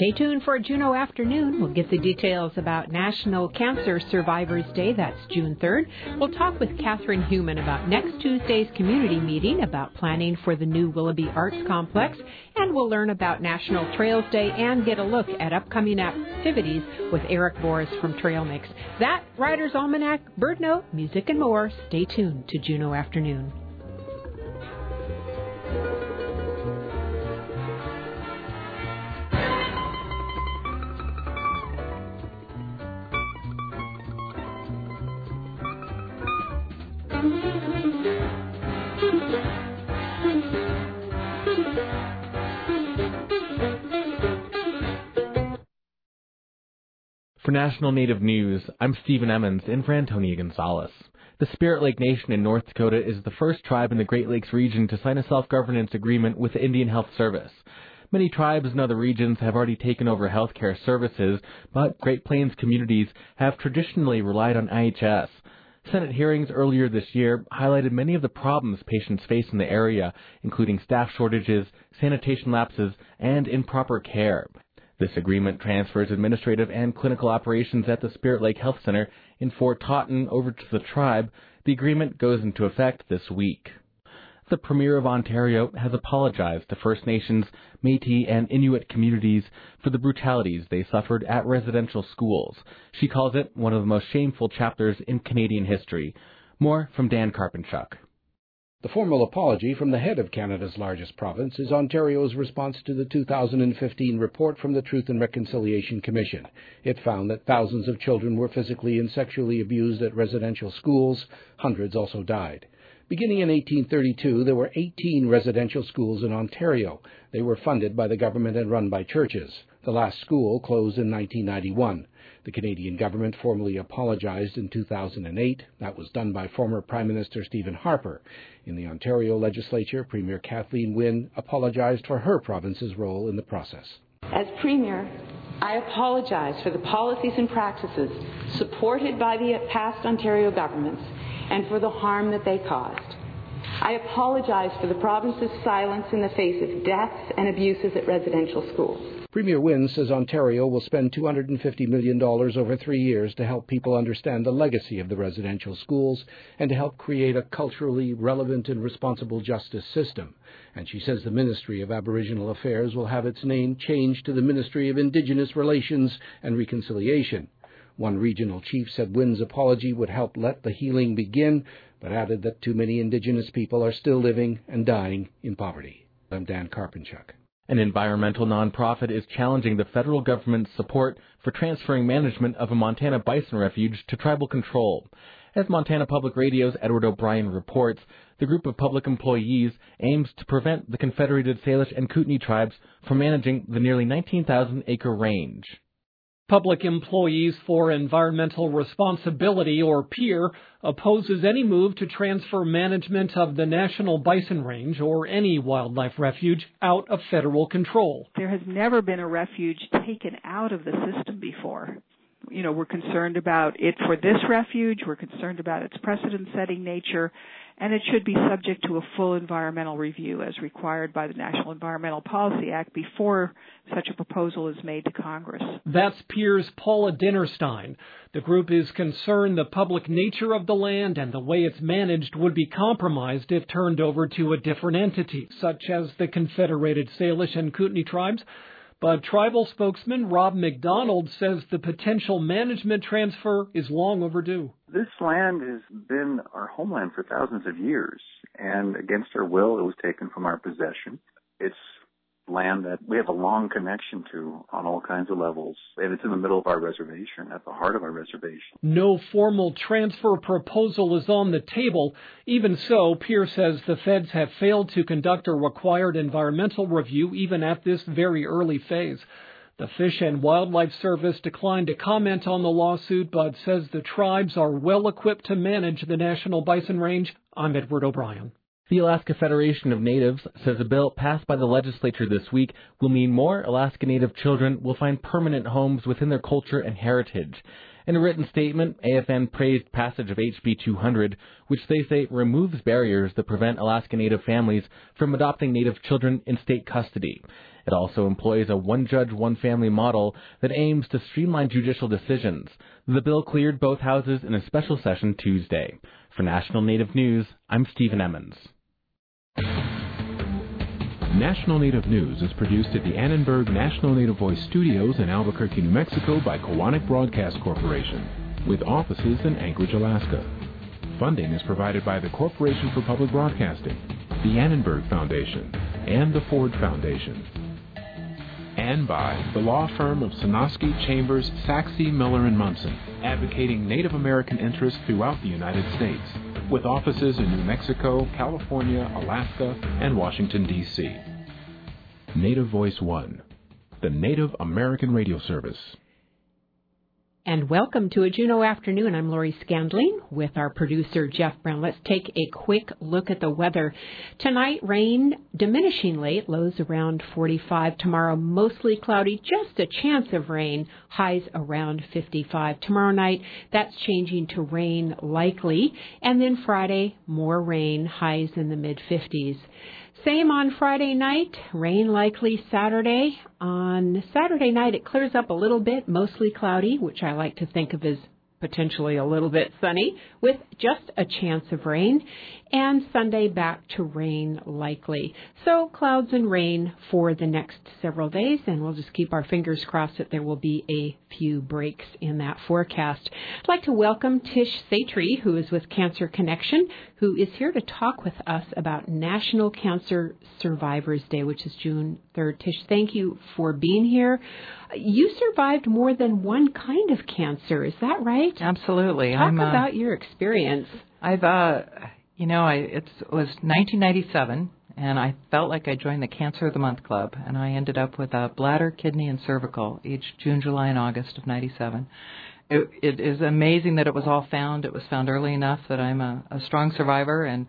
Stay tuned for Juneau Afternoon. We'll get the details about National Cancer Survivors Day. That's June 3rd. We'll talk with Catherine Heumann about next Tuesday's community meeting about planning for the new Willoughby Arts Complex. And we'll learn about National Trails Day and get a look at upcoming activities with Eric Boris from Trail Mix. That, Rider's Almanac, Bird Note, music, and more. Stay tuned to Juneau Afternoon. For National Native News, I'm Stephen Emmons in for Antonia Gonzalez. The Spirit Lake Nation in North Dakota is the first tribe in the Great Lakes region to sign a self-governance agreement with the Indian Health Service. Many tribes in other regions have already taken over healthcare services, but Great Plains communities have traditionally relied on IHS. Senate hearings earlier this year highlighted many of the problems patients face in the area, including staff shortages, sanitation lapses, and improper care. This agreement transfers administrative and clinical operations at the Spirit Lake Health Center in Fort Totten over to the tribe. The agreement goes into effect this week. The Premier of Ontario has apologized to First Nations, Métis, and Inuit communities for the brutalities they suffered at residential schools. She calls it one of the most shameful chapters in Canadian history. More from Dan Karpenchuk. The formal apology from the head of Canada's largest province is Ontario's response to the 2015 report from the Truth and Reconciliation Commission. It found that thousands of children were physically and sexually abused at residential schools. Hundreds also died. Beginning in 1832, there were 18 residential schools in Ontario. They were funded by the government and run by churches. The last school closed in 1991. The Canadian government formally apologized in 2008. That was done by former Prime Minister Stephen Harper. In the Ontario legislature, Premier Kathleen Wynne apologized for her province's role in the process. As Premier, I apologize for the policies and practices supported by the past Ontario governments and for the harm that they caused. I apologize for the province's silence in the face of deaths and abuses at residential schools. Premier Wynne says Ontario will spend $250 million over 3 years to help people understand the legacy of the residential schools and to help create a culturally relevant and responsible justice system. And she says the Ministry of Aboriginal Affairs will have its name changed to the Ministry of Indigenous Relations and Reconciliation. One regional chief said Wynne's apology would help let the healing begin, but added that too many Indigenous people are still living and dying in poverty. I'm Dan Karpenchuk. An environmental nonprofit is challenging the federal government's support for transferring management of a Montana bison refuge to tribal control. As Montana Public Radio's Edward O'Brien reports, the group of public employees aims to prevent the Confederated Salish and Kootenai tribes from managing the nearly 19,000-acre range. Public Employees for Environmental Responsibility, or PEER, opposes any move to transfer management of the National Bison Range, or any wildlife refuge, out of federal control. There has never been a refuge taken out of the system before. We're concerned about it for this refuge, we're concerned about its precedent-setting nature, and it should be subject to a full environmental review as required by the National Environmental Policy Act before such a proposal is made to Congress. That's PEER's Paula Dinnerstein. The group is concerned the public nature of the land and the way it's managed would be compromised if turned over to a different entity, such as the Confederated Salish and Kootenai tribes. But tribal spokesman Rob McDonald says the potential management transfer is long overdue. This land has been our homeland for thousands of years, and against our will, it was taken from our possession. It's land that we have a long connection to on all kinds of levels, and it's in the middle of our reservation, at the heart of our reservation. No formal transfer proposal is on the table. Even so, PEER says the feds have failed to conduct a required environmental review even at this very early phase. The Fish and Wildlife Service declined to comment on the lawsuit, but says the tribes are well equipped to manage the National Bison Range. I'm Edward O'Brien. The Alaska Federation of Natives says a bill passed by the legislature this week will mean more Alaska Native children will find permanent homes within their culture and heritage. In a written statement, AFN praised passage of HB 200, which they say removes barriers that prevent Alaska Native families from adopting Native children in state custody. It also employs a one-judge, one-family model that aims to streamline judicial decisions. The bill cleared both houses in a special session Tuesday. For National Native News, I'm Stephen Emmons. National Native News is produced at the Annenberg National Native Voice Studios in Albuquerque, New Mexico by Kowanik Broadcast Corporation, with offices in Anchorage, Alaska. Funding is provided by the Corporation for Public Broadcasting, the Annenberg Foundation, and the Ford Foundation. And by the law firm of Sonosky, Chambers, Saxe, Miller & Munson, advocating Native American interests throughout the United States, with offices in New Mexico, California, Alaska, and Washington, D.C. Native Voice One, the Native American radio service. And welcome to a Juneau Afternoon. I'm Lori Scandling with our producer, Jeff Brown. Let's take a quick look at the weather. Tonight, rain diminishing late, lows around 45. Tomorrow, mostly cloudy, just a chance of rain, highs around 55. Tomorrow night, that's changing to rain likely. And then Friday, more rain, highs in the mid-50s. Same on Friday night, rain likely Saturday. On Saturday night, it clears up a little bit, mostly cloudy, which I like to think of as potentially a little bit sunny, with just a chance of rain. And Sunday, back to rain likely. So clouds and rain for the next several days, and we'll just keep our fingers crossed that there will be a few breaks in that forecast. I'd like to welcome Tish Satry, who is with Cancer Connection, who is here to talk with us about National Cancer Survivors Day, which is June 3rd. Tish, thank you for being here. You survived more than one kind of cancer, is that right? Absolutely. Talk about your experience. It was 1997, and I felt like I joined the Cancer of the Month Club, and I ended up with a bladder, kidney, and cervical each June, July, and August of 97. It is amazing that it was all found. It was found early enough that I'm a strong survivor, and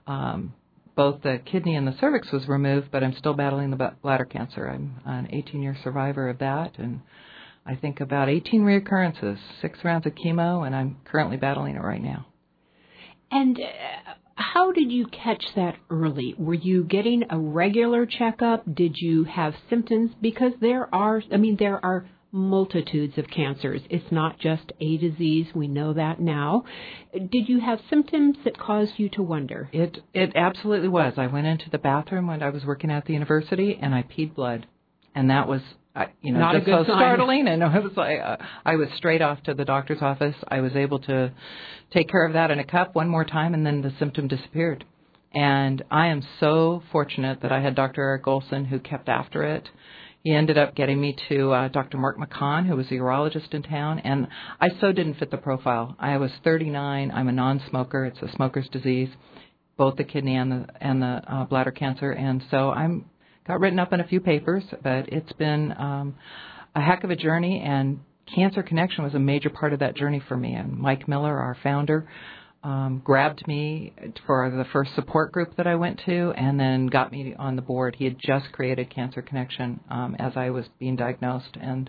both the kidney and the cervix was removed, but I'm still battling the bladder cancer. I'm an 18-year survivor of that, and I think about 18 reoccurrences, 6 rounds of chemo, and I'm currently battling it right now. And how did you catch that early? Were you getting a regular checkup? Did you have symptoms? Because there are multitudes of cancers. It's not just a disease. We know that now. Did you have symptoms that caused you to wonder? It absolutely was. I went into the bathroom when I was working at the university, and I peed blood. And that was, not just a good so sign. startling. And I was like, I was straight off to the doctor's office. I was able to take care of that in a cup one more time, and then the symptom disappeared. And I am so fortunate that I had Dr. Eric Olson, who kept after it. He ended up getting me to Dr. Mark McCon, who was a urologist in town, and I so didn't fit the profile. I was 39. I'm a non-smoker. It's a smoker's disease, both the kidney and the bladder cancer, and so got written up in a few papers, but it's been a heck of a journey, and Cancer Connection was a major part of that journey for me. And Mike Miller, our founder, grabbed me for the first support group that I went to, and then got me on the board. He had just created Cancer Connection as I was being diagnosed, and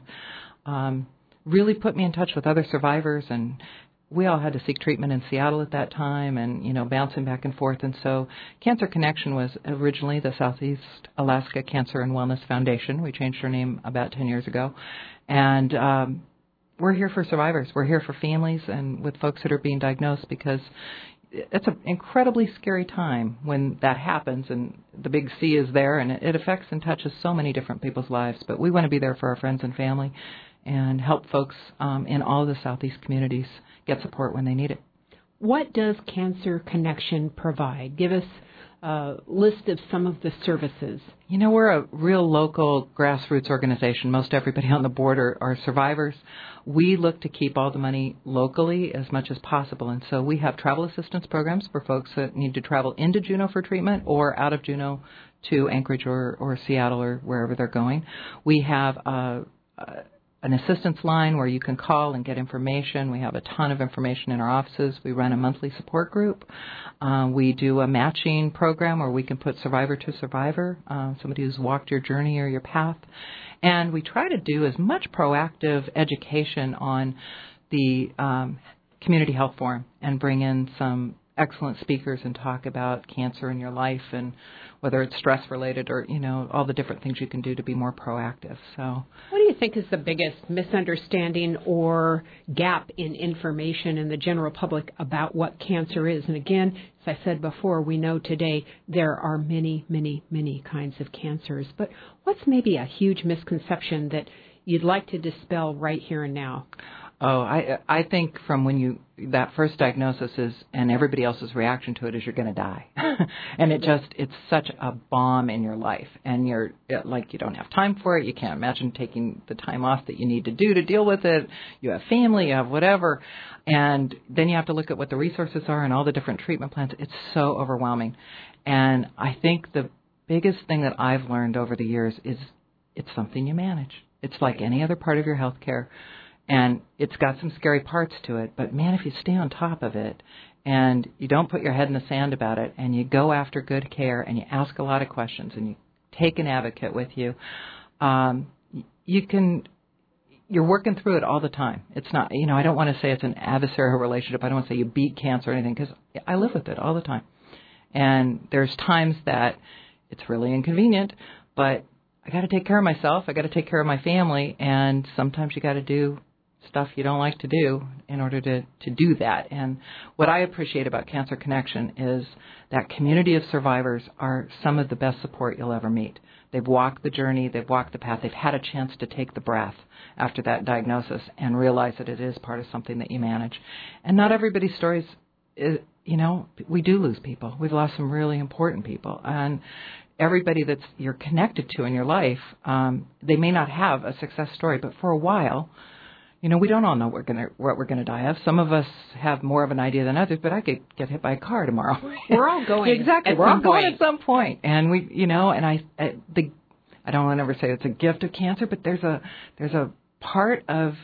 really put me in touch with other survivors. And we all had to seek treatment in Seattle at that time, and bouncing back and forth. And so Cancer Connection was originally the Southeast Alaska Cancer and Wellness Foundation. We changed our name about 10 years ago, and we're here for survivors. We're here for families and with folks that are being diagnosed, because it's an incredibly scary time when that happens, and the big C is there, and it affects and touches so many different people's lives. But we want to be there for our friends and family and help folks in all the Southeast communities get support when they need it. What does Cancer Connection provide? Give us a list of some of the services. We're a real local grassroots organization. Most everybody on the board are survivors. We look to keep all the money locally as much as possible, and so we have travel assistance programs for folks that need to travel into Juneau for treatment or out of Juneau to Anchorage or Seattle or wherever they're going. We have an assistance line where you can call and get information. We have a ton of information in our offices. We run a monthly support group. We do a matching program where we can put survivor to survivor, somebody who's walked your journey or your path. And we try to do as much proactive education on the Community Health Forum and bring in some excellent speakers and talk about cancer in your life and whether it's stress related or, all the different things you can do to be more proactive. So, what do you think is the biggest misunderstanding or gap in information in the general public about what cancer is? And again, as I said before, we know today there are many, many, many kinds of cancers. But what's maybe a huge misconception that you'd like to dispel right here and now? Oh, I think from when that first diagnosis is, and everybody else's reaction to it is you're going to die. And it's such a bomb in your life. And you're like, you don't have time for it. You can't imagine taking the time off that you need to do to deal with it. You have family, you have whatever. And then you have to look at what the resources are and all the different treatment plans. It's so overwhelming. And I think the biggest thing that I've learned over the years is it's something you manage. It's like any other part of your health care. And it's got some scary parts to it, but man, if you stay on top of it and you don't put your head in the sand about it and you go after good care and you ask a lot of questions and you take an advocate with you, you're working through it all the time. It's not, I don't want to say it's an adversarial relationship. I don't want to say you beat cancer or anything because I live with it all the time. And there's times that it's really inconvenient, but I got to take care of myself. I got to take care of my family, and sometimes you got to do stuff you don't like to do in order to do that. And what I appreciate about Cancer Connection is that community of survivors are some of the best support you'll ever meet. They've walked the journey, they've walked the path, they've had a chance to take the breath after that diagnosis and realize that it is part of something that you manage. And not everybody's stories is, we do lose people. We've lost some really important people. And everybody that you're connected to in your life, they may not have a success story, but for a while, we don't all know what we're gonna die of. Some of us have more of an idea than others, but I could get hit by a car tomorrow. We're all going. Exactly. We're all going at some point. And I don't want to ever say it's a gift of cancer, but there's a part of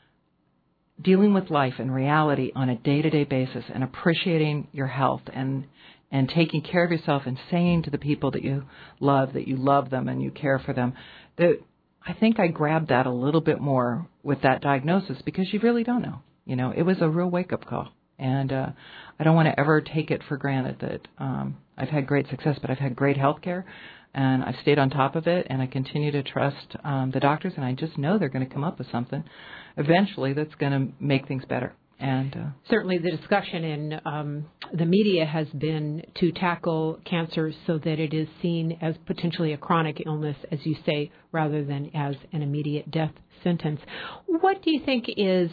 dealing with life and reality on a day-to-day basis and appreciating your health and taking care of yourself and saying to the people that you love them and you care for them, that I think I grabbed that a little bit more with that diagnosis because you really don't know. It was a real wake-up call. And I don't want to ever take it for granted that I've had great success, but I've had great health care, and I've stayed on top of it, and I continue to trust the doctors, and I just know they're going to come up with something eventually that's going to make things better. And certainly the discussion in the media has been to tackle cancer so that it is seen as potentially a chronic illness, as you say, rather than as an immediate death sentence. What do you think is,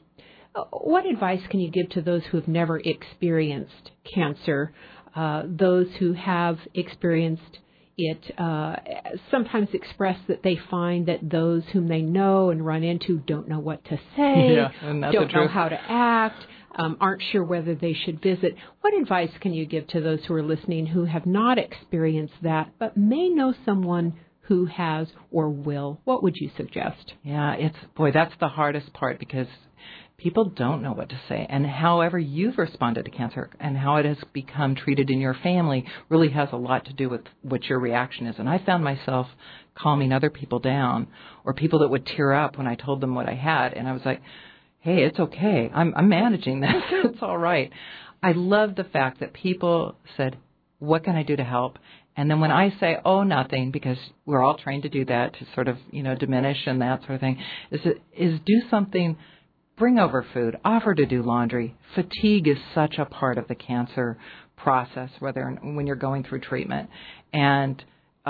what advice can you give to those who have never experienced cancer, those who have experienced it sometimes express that they find that those whom they know and run into don't know what to say, don't know how to act, aren't sure whether they should visit. What advice can you give to those who are listening who have not experienced that but may know someone who has or will? What would you suggest? Yeah, that's the hardest part because people don't know what to say. And however you've responded to cancer and how it has become treated in your family really has a lot to do with what your reaction is. And I found myself calming other people down or people that would tear up when I told them what I had. And I was like, hey, it's okay. I'm managing this. It's all right. I love the fact that people said, what can I do to help? And then when I say, oh, nothing, because we're all trained to do that, to sort of, diminish and that sort of thing, is do something. Bring over food, offer to do laundry. Fatigue is such a part of the cancer process, when you're going through treatment. And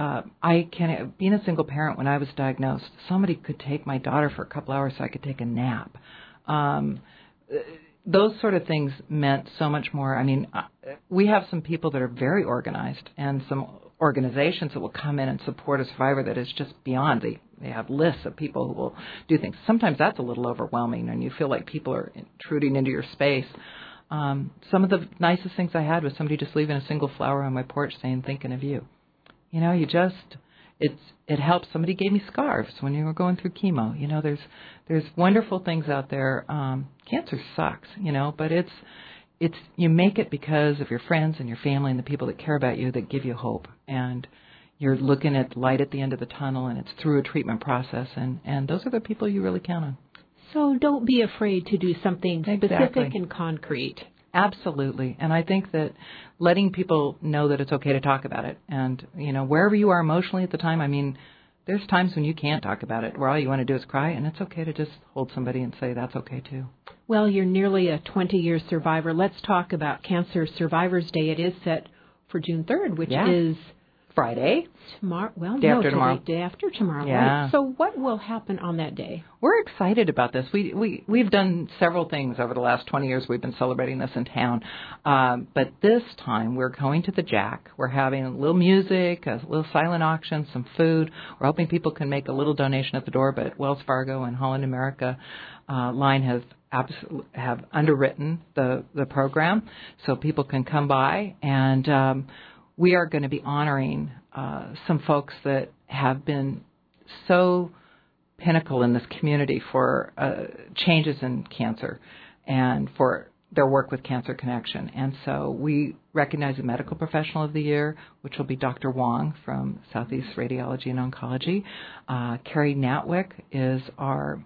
being a single parent, when I was diagnosed, somebody could take my daughter for a couple hours so I could take a nap. Those sort of things meant so much more. I mean, we have some people that are very organized and some organizations that will come in and support a survivor that is just beyond. They have lists of people who will do things. Sometimes that's a little overwhelming and you feel like people are intruding into your space. Some of the nicest things I had was somebody just leaving a single flower on my porch saying, thinking of you. It helps. Somebody gave me scarves when you were going through chemo. There's wonderful things out there. Cancer sucks, but it's you make it because of your friends and your family and the people that care about you that give you hope. And you're looking at light at the end of the tunnel, and it's through a treatment process. And those are the people you really count on. So don't be afraid to do something specific Exactly. and concrete. Absolutely. And I think that letting people know that it's okay to talk about it, and, wherever you are emotionally at the time, I mean, there's times when you can't talk about it, where all you want to do is cry, and it's okay to just hold somebody and say that's okay too. Well, you're nearly a 20-year survivor. Let's talk about Cancer Survivors Day. It is set for June 3rd, which is Friday. Tomorrow. Well, day after tomorrow. Day after tomorrow. Yeah. Right? So what will happen on that day? We're excited about this. We've done several things over the last 20 years. We've been celebrating this in town. But this time we're going to the Jack. We're having a little music, a little silent auction, some food. We're hoping people can make a little donation at the door, but Wells Fargo and Holland America line have underwritten the program so people can come by, and we are going to be honoring some folks that have been so pinnacle in this community for changes in cancer and for their work with Cancer Connection. And so we recognize a medical professional of the year, which will be Dr. Wong from Southeast Radiology and Oncology. Carrie Natwick is our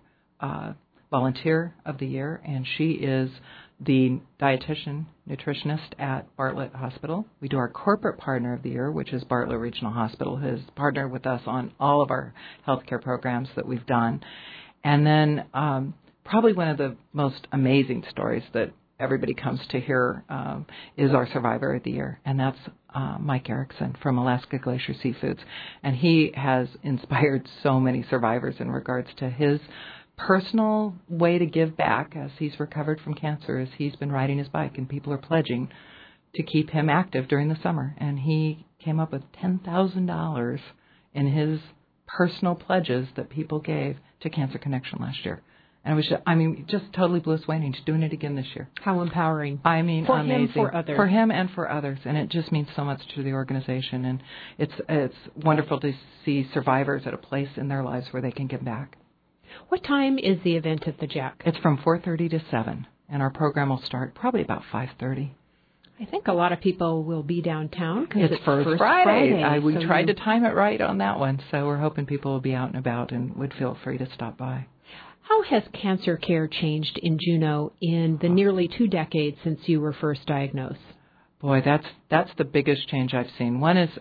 volunteer of the year, and she is the dietitian, nutritionist at Bartlett Hospital. We do our corporate partner of the year, which is Bartlett Regional Hospital, who has partnered with us on all of our healthcare programs that we've done. And then probably one of the most amazing stories that everybody comes to hear is our survivor of the year, and that's Mike Erickson from Alaska Glacier Seafoods. And he has inspired so many survivors in regards to his personal way to give back as he's recovered from cancer. Is he's been riding his bike, and people are pledging to keep him active during the summer. And he came up with $10,000 in his personal pledges that people gave to Cancer Connection last year. And it was just totally blew us away, and he's doing it again this year. How empowering. I mean, for amazing. Him, for others. For him and for others. And it just means so much to the organization. And it's wonderful to see survivors at a place in their lives where they can give back. What time is the event at the Jack? It's from 4:30 to 7, and our program will start probably about 5:30. I think a lot of people will be downtown because it's First Friday. We tried to time it right on that one, so we're hoping people will be out and about and would feel free to stop by. How has cancer care changed in Juneau in the nearly 2 decades since you were first diagnosed? Boy, that's the biggest change I've seen. One is,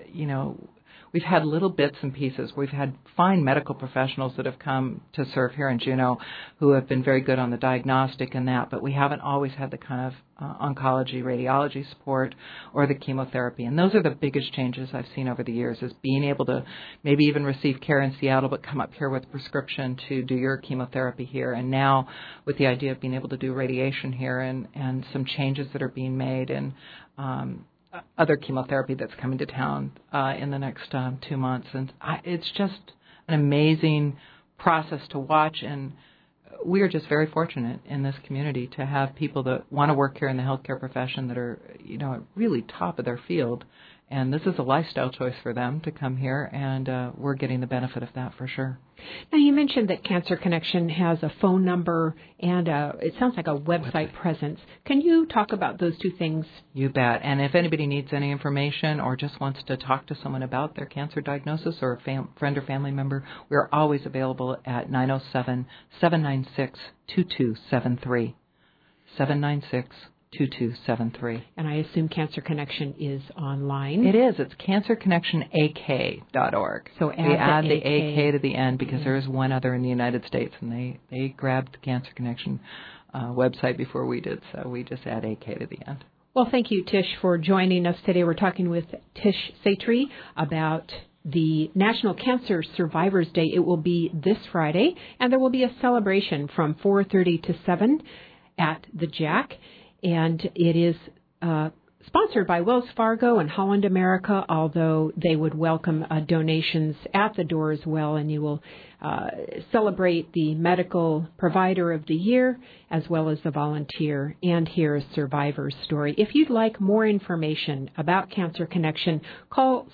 we've had little bits and pieces. We've had fine medical professionals that have come to serve here in Juneau who have been very good on the diagnostic and that, but we haven't always had the kind of oncology, radiology support or the chemotherapy. And those are the biggest changes I've seen over the years, is being able to maybe even receive care in Seattle but come up here with a prescription to do your chemotherapy here. And now with the idea of being able to do radiation here and some changes that are being made and other chemotherapy that's coming to town in the next 2 months. And it's just an amazing process to watch, and we are just very fortunate in this community to have people that want to work here in the healthcare profession that are, at really top of their field. And this is a lifestyle choice for them to come here, and we're getting the benefit of that for sure. Now, you mentioned that Cancer Connection has a phone number and it sounds like a website presence. Can you talk about those two things? You bet. And if anybody needs any information or just wants to talk to someone about their cancer diagnosis or a friend or family member, we're always available at 907-796-2273. 796-2273. And I assume Cancer Connection is online. It is. It's cancerconnectionak.org. So we add the AK to the end because there is one other in the United States, and they grabbed the Cancer Connection website before we did, so we just add AK to the end. Well, thank you, Tish, for joining us today. We're talking with Tish Satry about the National Cancer Survivors Day. It will be this Friday, and there will be a celebration from 4:30 to 7 at the Jack. And it is sponsored by Wells Fargo and Holland America, although they would welcome donations at the door as well. And you will celebrate the medical provider of the year as well as the volunteer and hear a survivor's story. If you'd like more information about Cancer Connection, call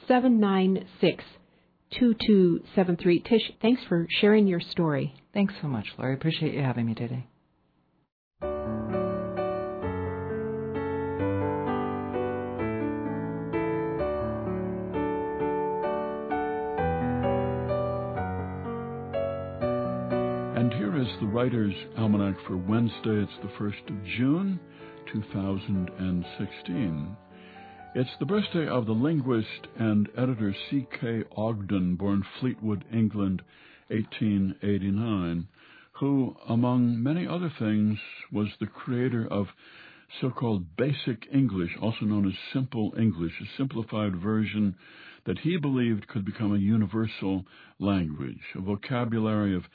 796-2273. Tish, thanks for sharing your story. Thanks so much, Lori. Appreciate you having me today. the Writer's Almanac for Wednesday. It's the 1st of June, 2016. It's the birthday of the linguist and editor C.K. Ogden, born Fleetwood, England, 1889, who, among many other things, was the creator of so-called Basic English, also known as Simple English, a simplified version that he believed could become a universal language, a vocabulary of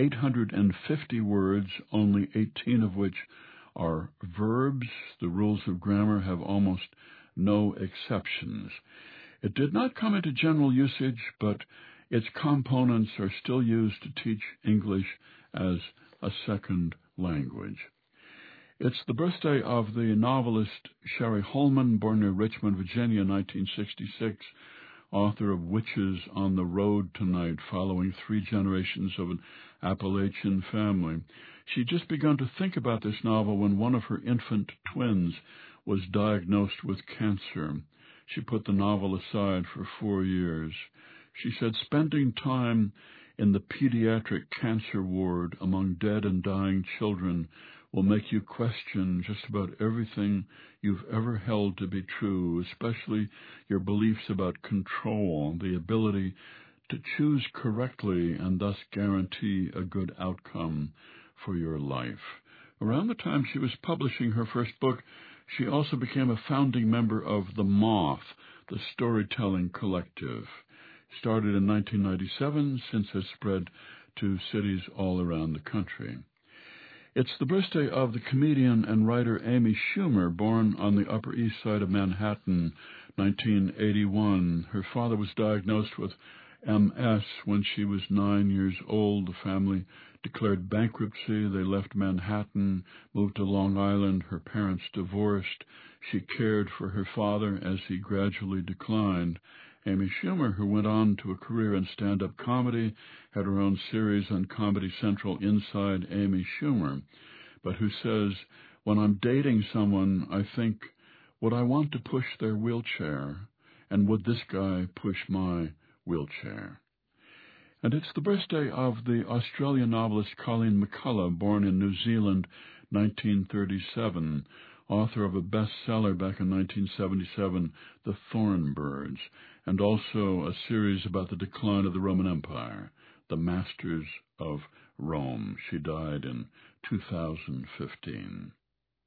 850 words, only 18 of which are verbs. The rules of grammar have almost no exceptions. It did not come into general usage, but its components are still used to teach English as a second language. It's the birthday of the novelist Sherry Holman, born near Richmond, Virginia, 1966, author of Witches on the Road Tonight, following 3 generations of an Appalachian family. She'd just begun to think about this novel when one of her infant twins was diagnosed with cancer. She put the novel aside for 4 years. She said, spending time in the pediatric cancer ward among dead and dying children will make you question just about everything you've ever held to be true, especially your beliefs about control, the ability to choose correctly and thus guarantee a good outcome for your life. Around the time she was publishing her first book, she also became a founding member of The Moth, the storytelling collective. Started in 1997, since has spread to cities all around the country. It's the birthday of the comedian and writer Amy Schumer, born on the Upper East Side of Manhattan, 1981. Her father was diagnosed with MS when she was 9 years old. The family declared bankruptcy. They left Manhattan, moved to Long Island. Her parents divorced. She cared for her father as he gradually declined. Amy Schumer, who went on to a career in stand-up comedy, had her own series on Comedy Central, Inside Amy Schumer, but who says, when I'm dating someone, I think, would I want to push their wheelchair? And would this guy push my wheelchair? And it's the birthday of the Australian novelist Colleen McCullough, born in New Zealand, 1937, author of a bestseller back in 1977, The Thornbirds, and also a series about the decline of the Roman Empire, The Masters of Rome. She died in 2015.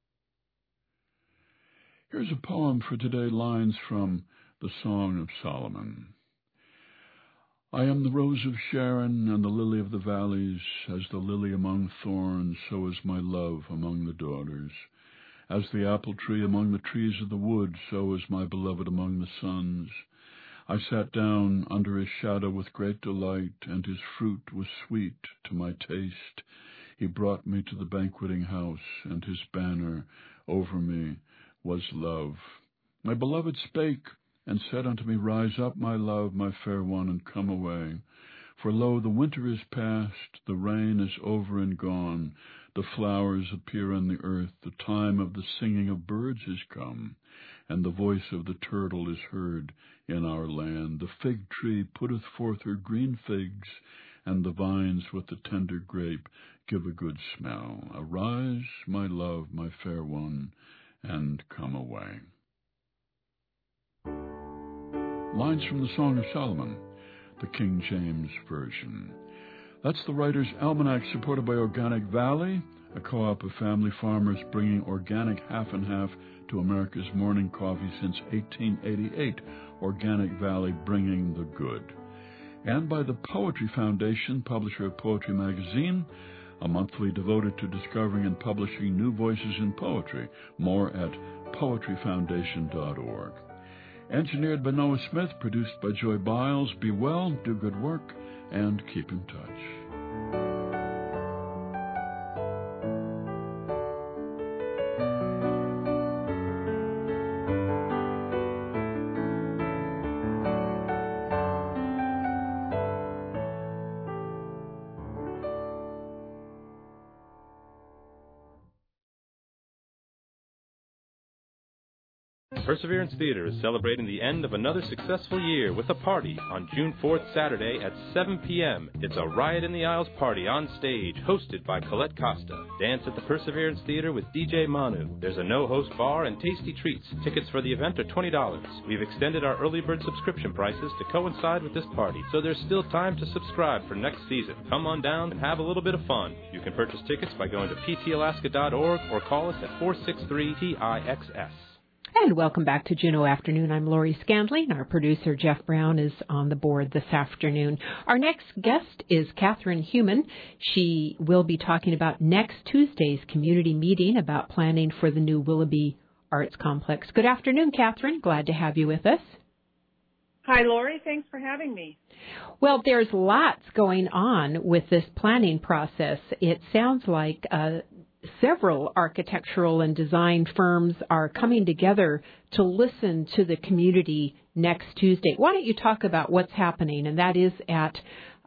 Here's a poem for today, lines from the Song of Solomon. I am the rose of Sharon and the lily of the valleys. As the lily among thorns, so is my love among the daughters. As the apple tree among the trees of the wood, so is my beloved among the sons. I sat down under his shadow with great delight, and his fruit was sweet to my taste. He brought me to the banqueting house, and his banner over me was love. My beloved spake, and said unto me, Rise up, my love, my fair one, and come away. For lo, the winter is past, the rain is over and gone, the flowers appear on the earth, the time of the singing of birds is come, and the voice of the turtle is heard in our land. The fig tree putteth forth her green figs, and the vines with the tender grape give a good smell. Arise, my love, my fair one, and come away. Lines from the Song of Solomon, the King James Version. That's the Writer's Almanac, supported by Organic Valley, a co-op of family farmers bringing organic half and half to America's morning coffee since 1888. Organic Valley, bringing the good. And by the Poetry Foundation, publisher of Poetry Magazine, a monthly devoted to discovering and publishing new voices in poetry. More at poetryfoundation.org. Engineered by Noah Smith, produced by Joy Biles. Be well, do good work, and keep in touch. Perseverance Theater is celebrating the end of another successful year with a party on June 4th, Saturday at 7 p.m. It's a Riot in the Aisles party on stage, hosted by Colette Costa. Dance at the Perseverance Theater with DJ Manu. There's a no-host bar and tasty treats. Tickets for the event are $20. We've extended our early bird subscription prices to coincide with this party, so there's still time to subscribe for next season. Come on down and have a little bit of fun. You can purchase tickets by going to ptalaska.org or call us at 463-TIXS. And welcome back to Juneau Afternoon. I'm Lori Scandling. Our producer, Jeff Brown, is on the board this afternoon. Our next guest is Catherine Human. She will be talking about next Tuesday's community meeting about planning for the new Willoughby Arts Complex. Good afternoon, Catherine. Glad to have you with us. Hi, Lori. Thanks for having me. Well, there's lots going on with this planning process. It sounds like several architectural and design firms are coming together to listen to the community next Tuesday. Why don't you talk about what's happening? And that is at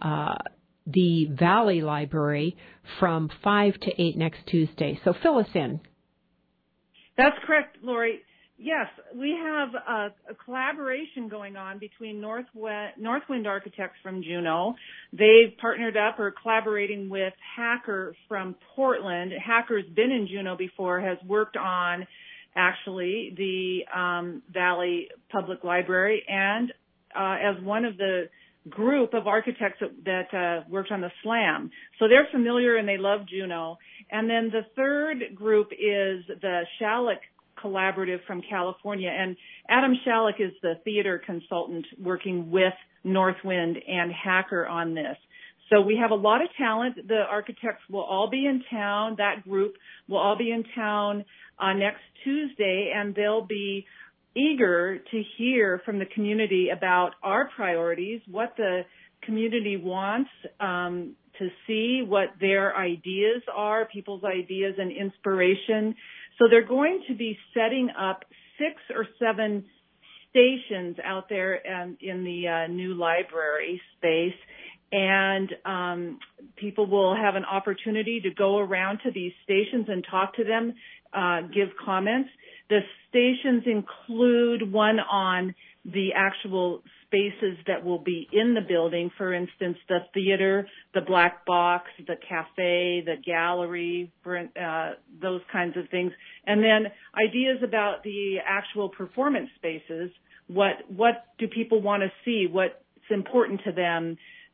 the Valley Library from 5 to 8 next Tuesday. So fill us in. That's correct, Lori. Yes, we have a collaboration going on between Northwind Architects from Juneau. They've partnered up or collaborating with Hacker from Portland. Hacker's been in Juneau before, has worked on actually the Valley Public Library, and as one of the group of architects that worked on the SLAM. So they're familiar and they love Juneau. And then the third group is the Shalleck Collaborative from California, and Adam Shalleck is the theater consultant working with Northwind and Hacker on this. So we have a lot of talent. The architects will all be in town. That group will all be in town next Tuesday, and they'll be eager to hear from the community about our priorities, what the community wants to see, what their ideas are, people's ideas and inspiration. So they're going to be setting up 6 or 7 stations out there in the new library space, and people will have an opportunity to go around to these stations and talk to them, give comments. The stations include one on the actual spaces that will be in the building, for instance, the theater, the black box, the cafe, the gallery, those kinds of things. And then ideas about the actual performance spaces. What do people want to see? What's important to them?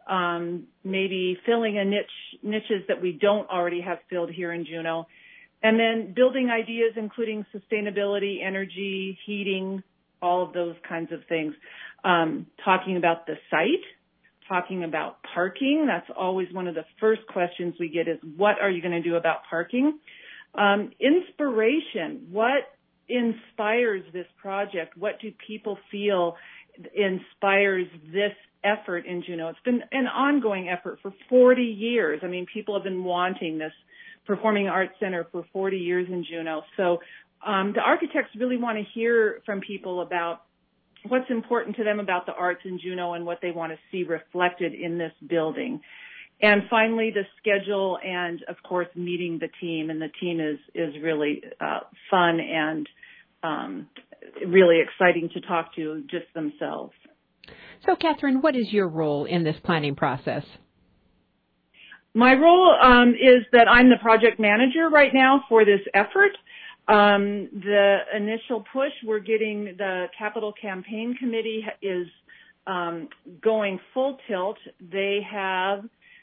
Maybe filling niches that we don't already have filled here in Juneau. And then building ideas including sustainability, energy, heating, all of those kinds of things. Talking about the site, talking about parking. That's always one of the first questions we get is, what are you going to do about parking? Inspiration. What inspires this project? What do people feel inspires this effort in Juneau? It's been an ongoing effort for 40 years. I mean, people have been wanting this Performing Arts Center for 40 years in Juneau. So the architects really want to hear from people about what's important to them about the arts in Juneau and what they want to see reflected in this building. And finally, the schedule and, of course, meeting the team. And the team is really fun and really exciting to talk to just themselves. So, Catherine, what is your role in this planning process? My role is that I'm the project manager right now for this effort. The initial push, we're getting the Capital Campaign Committee is going full tilt. They have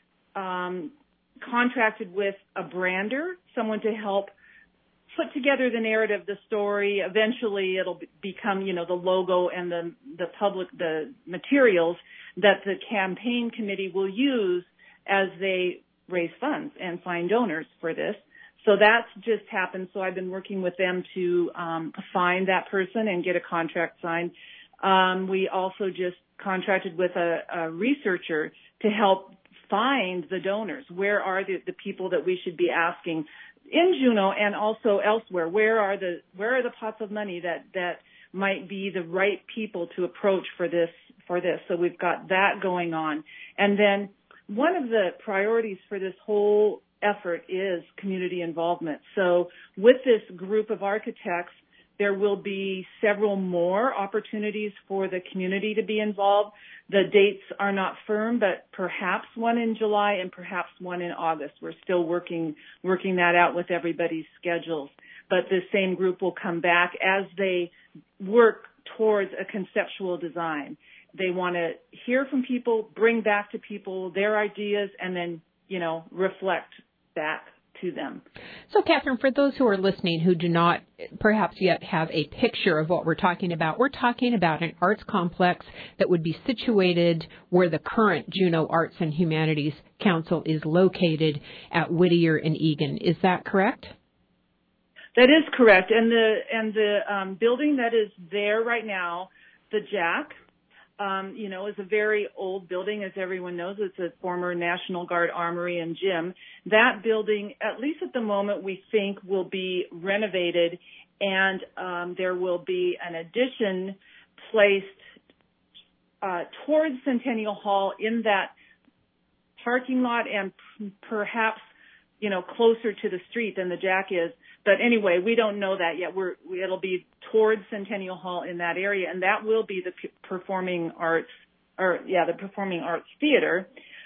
contracted with a brander, someone to help put together the narrative, the story. Eventually it'll become, the logo and the materials that the campaign committee will use as they raise funds and find donors for this. So that's just happened. So I've been working with them to find that person and get a contract signed. We also just contracted with a researcher to help find the donors. Where are the people that we should be asking in Juneau and also elsewhere? Where are the pots of money that might be the right people to approach for this? So we've got that going on. And then one of the priorities for this whole effort is community involvement. So with this group of architects, There will be several more opportunities for the community to be involved. The dates are not firm, but perhaps one in July and perhaps one in August. We're still working that out with everybody's schedules. But the same group will come back as they work towards a conceptual design. They want to hear from people, bring back to people their ideas, and then, reflect back to them. So, Catherine, for those who are listening who do not perhaps yet have a picture of what we're talking about an arts complex that would be situated where the current Juneau Arts and Humanities Council is located at Whittier and Egan. Is that correct? That is correct. And the building that is there right now, the Jack, is a very old building, as everyone knows. It's a former National Guard armory and gym. That building, at least at the moment, we think will be renovated, and there will be an addition placed towards Centennial Hall in that parking lot and perhaps, closer to the street than the Jack is. But anyway, we don't know that yet. It'll be towards Centennial Hall in that area, and that will be the Performing Arts Theater.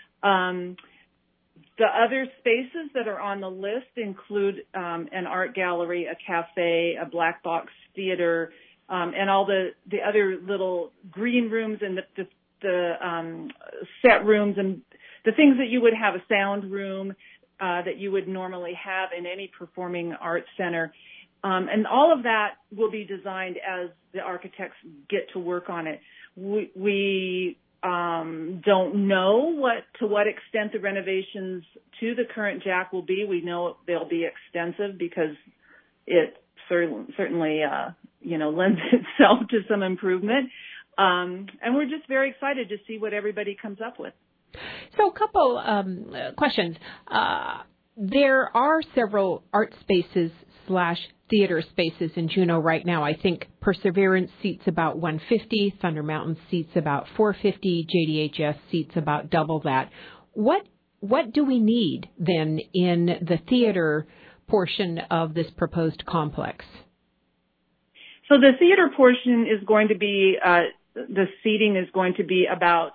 The other spaces that are on the list include an art gallery, a cafe, a black box theater, and all the other little green rooms and the set rooms and the things that you would have, a sound room that you would normally have in any performing arts center. And all of that will be designed as the architects get to work on it. We don't know to what extent the renovations to the current Jack will be. We know they'll be extensive because it certainly lends itself to some improvement. And we're just very excited to see what everybody comes up with. So a couple questions. There are several art spaces / theater spaces in Juneau right now. I think Perseverance seats about 150, Thunder Mountain seats about 450, JDHS seats about double that. What do we need then in the theater portion of this proposed complex? So the theater portion is going to be, the seating is going to be about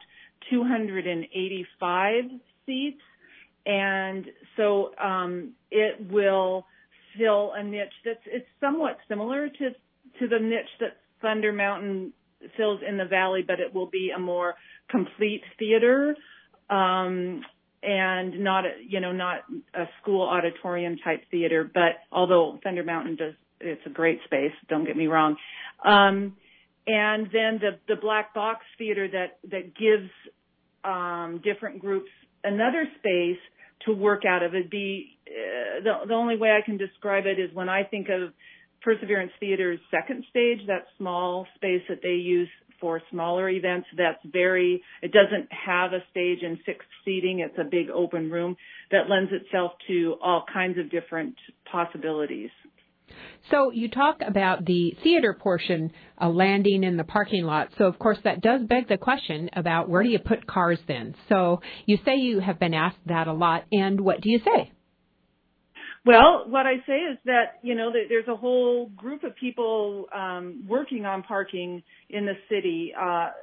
285 seats, and so it will fill a niche it's somewhat similar to the niche that Thunder Mountain fills in the valley, but it will be a more complete theater, and not a school auditorium type theater. But although Thunder Mountain it's a great space, don't get me wrong. And then the black box theater that gives different groups another space to work out of. It'd be the only way I can describe it is when I think of Perseverance Theater's second stage, that small space that they use for smaller events. It doesn't have a stage and fixed seating. It's a big open room that lends itself to all kinds of different possibilities. So you talk about the theater portion, a landing in the parking lot. So, of course, that does beg the question about where do you put cars then? So you say you have been asked that a lot, and what do you say? Well, what I say is that, there's a whole group of people working on parking in the city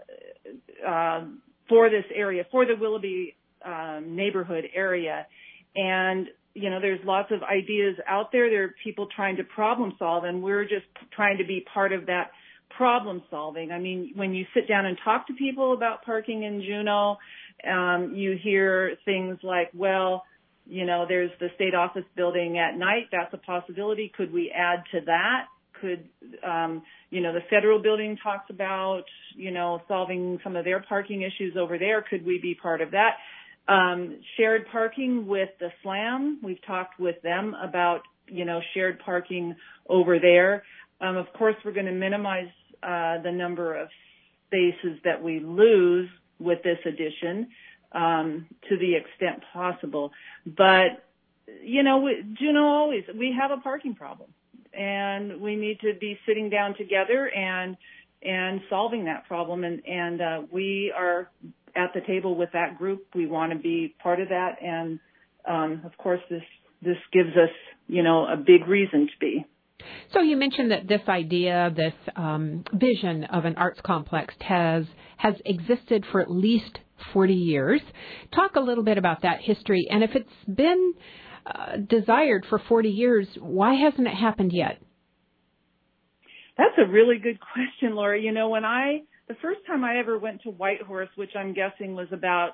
for this area, for the Willoughby neighborhood area. And there's lots of ideas out there. There are people trying to problem solve, and we're just trying to be part of that problem solving. I mean, when you sit down and talk to people about parking in Juneau, you hear things like, well, there's the state office building at night. That's a possibility. Could we add to that? Could, the federal building talks about, solving some of their parking issues over there. Could we be part of that? Shared parking with the SLAM. We've talked with them about, shared parking over there. Of course, we're going to minimize the number of spaces that we lose with this addition to the extent possible. But, Juneau we have a parking problem, and we need to be sitting down together and solving that problem. And we are at the table with that group. We want to be part of that. And, of course, this gives us, a big reason to be. So you mentioned that this idea, this vision of an arts complex has existed for at least 40 years. Talk a little bit about that history, and if it's been desired for 40 years, why hasn't it happened yet? That's a really good question, Laura. You know, the first time I ever went to Whitehorse, which I'm guessing was about,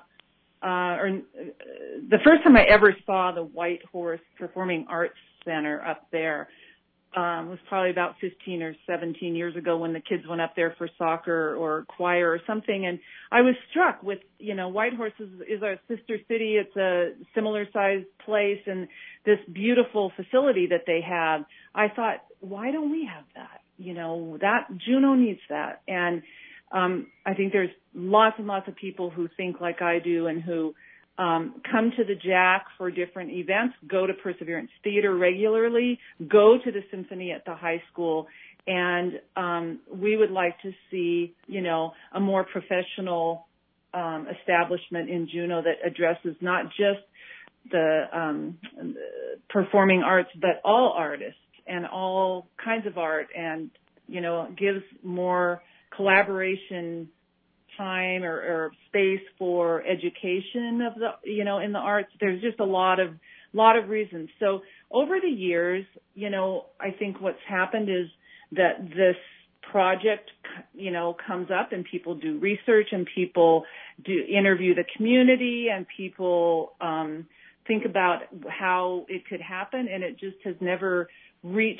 the first time I ever saw the Whitehorse Performing Arts Center up there was probably about 15 or 17 years ago when the kids went up there for soccer or choir or something. And I was struck with, you know, Whitehorse is our sister city. It's a similar sized place and this beautiful facility that they have. I thought, why don't we have that? You know, that Juneau needs that. And I think there's lots and lots of people who think like I do and who come to the Jack for different events, go to Perseverance Theater regularly, go to the symphony at the high school, and we would like to see, you know, a more professional establishment in Juneau that addresses not just the performing arts, but all artists and all kinds of art, and, you know, gives more collaboration time or space for education of the, you know, in the arts. There's just a lot of reasons. So over the years, you know, I think what's happened is that this project, you know, comes up and people do research and people do interview the community and people think about how it could happen, and it just has never reached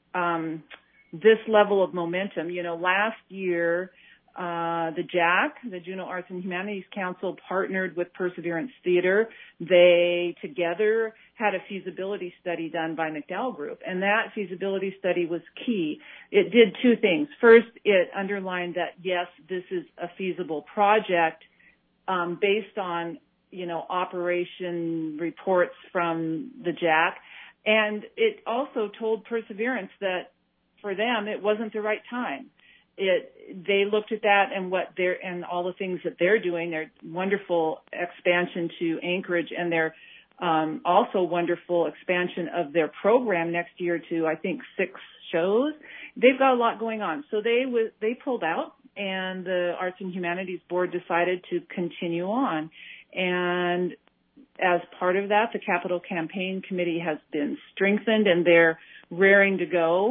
this level of momentum. You know, last year, the JAC, the Juneau Arts and Humanities Council, partnered with Perseverance Theater. They together had a feasibility study done by McDowell Group, and that feasibility study was key. It did two things. First, it underlined that, yes, this is a feasible project based on, you know, operation reports from the JAC, and it also told Perseverance that for them it wasn't the right time. They looked at that and all the things that they're doing, their wonderful expansion to Anchorage and their also wonderful expansion of their program next year to, I think, 6 shows. They've got a lot going on. So they pulled out, and the Arts and Humanities Board decided to continue on. And as part of that, the Capital Campaign Committee has been strengthened, and they're raring to go.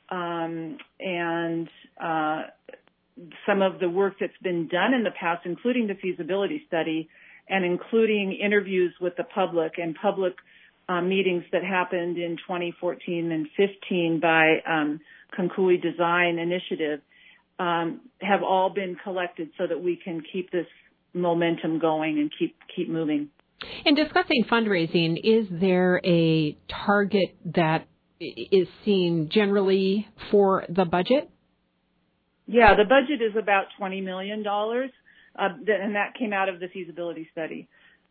And some of the work that's been done in the past, including the feasibility study and including interviews with the public and public meetings that happened in 2014 and 15 by Konkui Design Initiative, have all been collected so that we can keep this momentum going and keep moving. In discussing fundraising, is there a target that is seen generally for the budget? Yeah, the budget is about $20 million, and that came out of the feasibility study.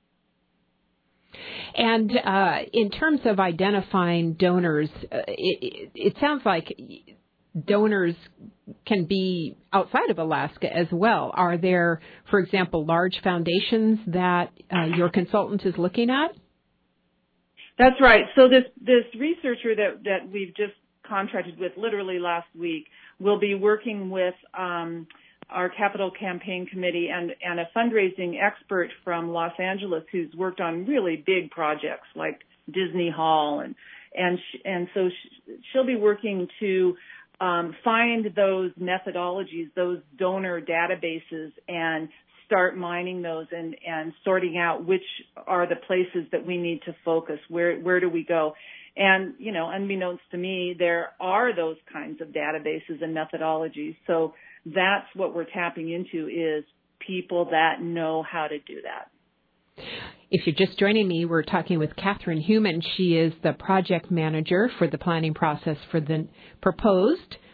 And in terms of identifying donors, it sounds like donors can be outside of Alaska as well. Are there, for example, large foundations that your consultant is looking at? That's right. So this researcher that we've just contracted with literally last week will be working with our Capital Campaign Committee and a fundraising expert from Los Angeles who's worked on really big projects like Disney Hall, and so she'll be working to find those methodologies, those donor databases, and start mining those and sorting out which are the places that we need to focus. Where do we go? And, you know, unbeknownst to me, there are those kinds of databases and methodologies. So that's what we're tapping into, is people that know how to do that. If you're just joining me, we're talking with Catherine Human. She is the project manager for the planning process for the proposed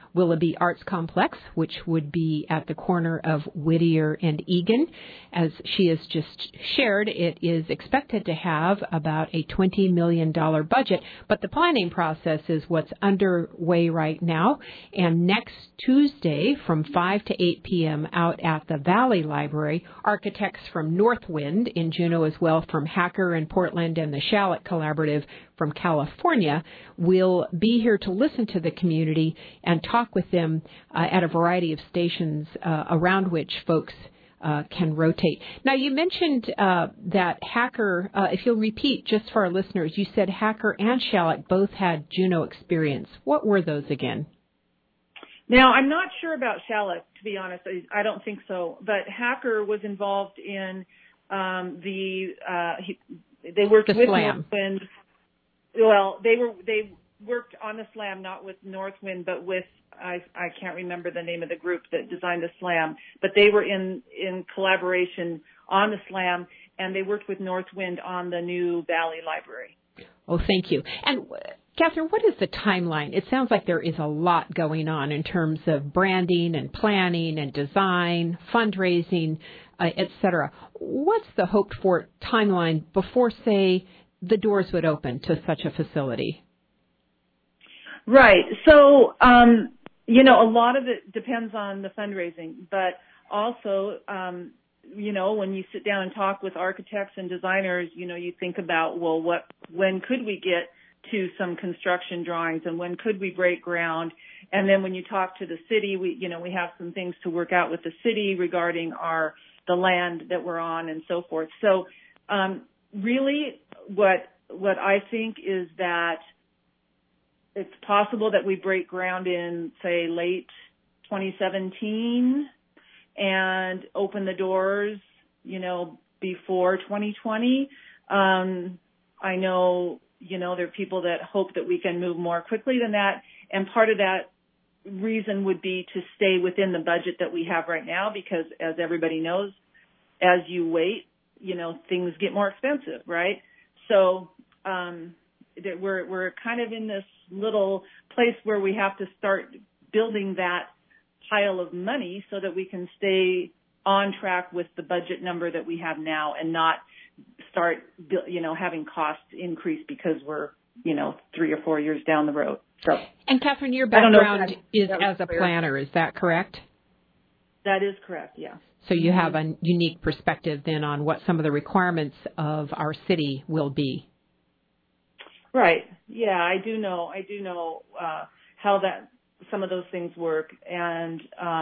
Willoughby Arts Complex, which would be at the corner of Whittier and Egan. As she has just shared, it is expected to have about a $20 million budget, but the planning process is what's underway right now. And next Tuesday from 5 to 8 p.m. out at the Valley Library, architects from Northwind in Juneau, as well from Hacker in Portland and the Shallot Collaborative from California, will be here to listen to the community and talk with them at a variety of stations around which folks can rotate. Now, you mentioned that Hacker, if you'll repeat just for our listeners, you said Hacker and Shallot both had Juneau experience. What were those again? Now, I'm not sure about Shallot, to be honest. I don't think so. But Hacker was involved in they worked with Northwind. Well, they worked on the slam, not with Northwind, but with, I can't remember the name of the group that designed the slam, but they were in collaboration on the slam, and they worked with Northwind on the new Valley Library. Oh, thank you. And Catherine, what is the timeline? It sounds like there is a lot going on in terms of branding and planning and design, fundraising, et cetera. What's the hoped-for timeline before, say, the doors would open to such a facility? Right. So, a lot of it depends on the fundraising, but also, when you sit down and talk with architects and designers, you think about, well, when could we get to some construction drawings and when could we break ground? And then when you talk to the city, we have some things to work out with the city regarding the land that we're on and so forth. So, really what I think is that it's possible that we break ground in, say, late 2017 and open the doors, before 2020. I know, there are people that hope that we can move more quickly than that. And part of that reason would be to stay within the budget that we have right now, because as everybody knows, as you wait, things get more expensive, right? So, we're kind of in this little place where we have to start building that pile of money so that we can stay on track with the budget number that we have now and not start, having costs increase because we're, 3 or 4 years down the road. So, and Catherine, your background is as a planner, is that correct? That is correct, yeah. So you have a unique perspective then on what some of the requirements of our city will be. Right. Yeah, I do know how some of those things work, and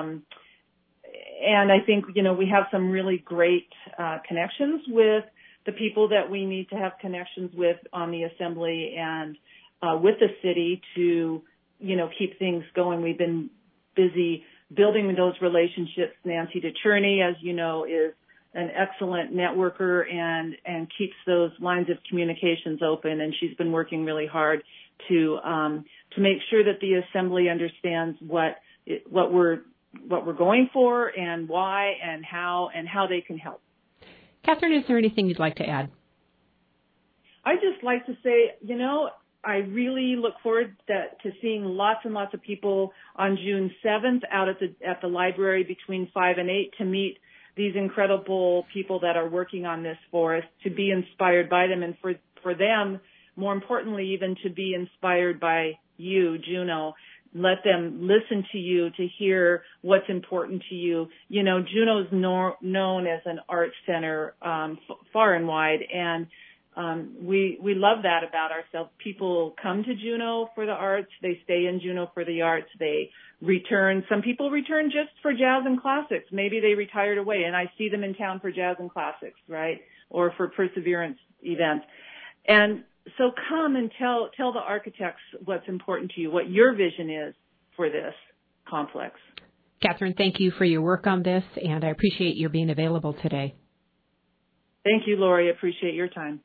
I think we have some really great connections with the people that we need to have connections with on the assembly and with the city to keep things going. We've been busy building those relationships. Nancy DeCherney, as you know, is an excellent networker and keeps those lines of communications open. And she's been working really hard to make sure that the assembly understands what we're going for and why and how they can help. Catherine, is there anything you'd like to add? I'd just like to say, I really look forward to seeing lots and lots of people on June 7th out at the library between 5 and 8 to meet these incredible people that are working on this for us, to be inspired by them, and for them, more importantly, even to be inspired by you, Juneau. Let them listen to you to hear what's important to you. Juneau's known as an arts center far and wide, and we love that about ourselves. People come to Juneau for the arts. They stay in Juneau for the arts. They return. Some people return just for jazz and classics. Maybe they retired away, and I see them in town for jazz and classics, right, or for Perseverance events. And so come and tell the architects what's important to you, what your vision is for this complex. Catherine, thank you for your work on this, and I appreciate your being available today. Thank you, Lori. Appreciate your time.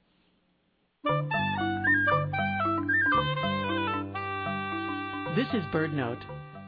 This is BirdNote.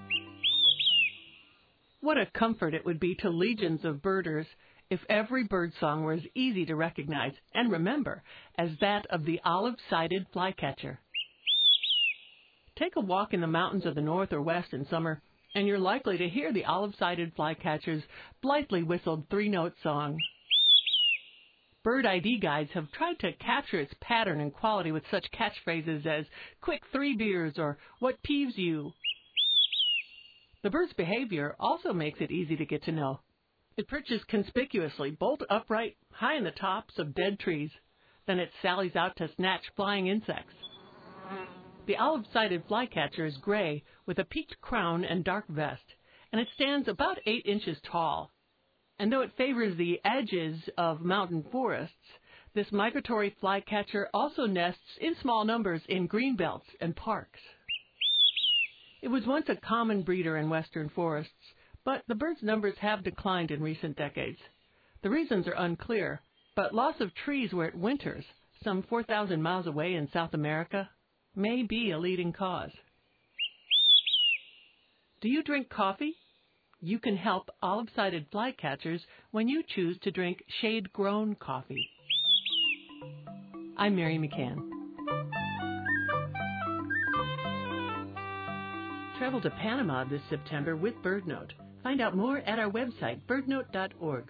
What a comfort it would be to legions of birders if every birdsong were as easy to recognize and remember as that of the olive-sided flycatcher. Take a walk in the mountains of the north or west in summer, and you're likely to hear the olive-sided flycatcher's blithely whistled three-note song. Bird ID guides have tried to capture its pattern and quality with such catchphrases as "quick 3 beers" or "what peeves you." The bird's behavior also makes it easy to get to know. It perches conspicuously, bolt upright, high in the tops of dead trees. Then it sallies out to snatch flying insects. The olive-sided flycatcher is gray with a peaked crown and dark vest, and it stands about 8 inches tall. And though it favors the edges of mountain forests, this migratory flycatcher also nests in small numbers in green belts and parks. It was once a common breeder in western forests, but the bird's numbers have declined in recent decades. The reasons are unclear, but loss of trees where it winters, some 4,000 miles away in South America, may be a leading cause. Do you drink coffee? You can help olive-sided flycatchers when you choose to drink shade-grown coffee. I'm Mary McCann. Travel to Panama this September with BirdNote. Find out more at our website, birdnote.org.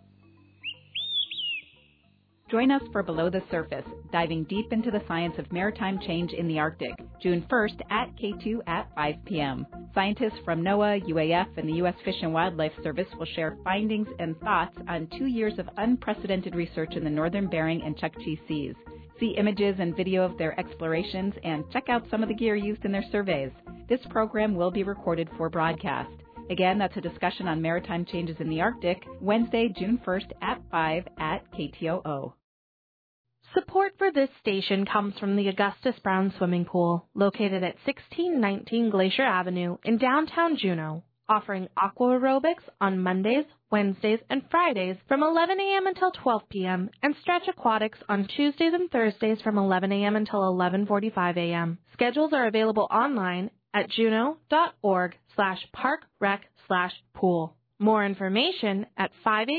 Join us for Below the Surface, diving deep into the science of maritime change in the Arctic, June 1st at K2 at 5 p.m. Scientists from NOAA, UAF, and the U.S. Fish and Wildlife Service will share findings and thoughts on 2 years of unprecedented research in the northern Bering and Chukchi Seas. See images and video of their explorations and check out some of the gear used in their surveys. This program will be recorded for broadcast. Again, that's a discussion on maritime changes in the Arctic, Wednesday, June 1st at 5 at KTOO. Support for this station comes from the Augustus Brown Swimming Pool, located at 1619 Glacier Avenue in downtown Juneau, offering aqua aerobics on Mondays, Wednesdays, and Fridays from 11 a.m. until 12 p.m. and stretch aquatics on Tuesdays and Thursdays from 11 a.m. until 11:45 a.m. Schedules are available online at juneau.org/parkrec/pool. More information at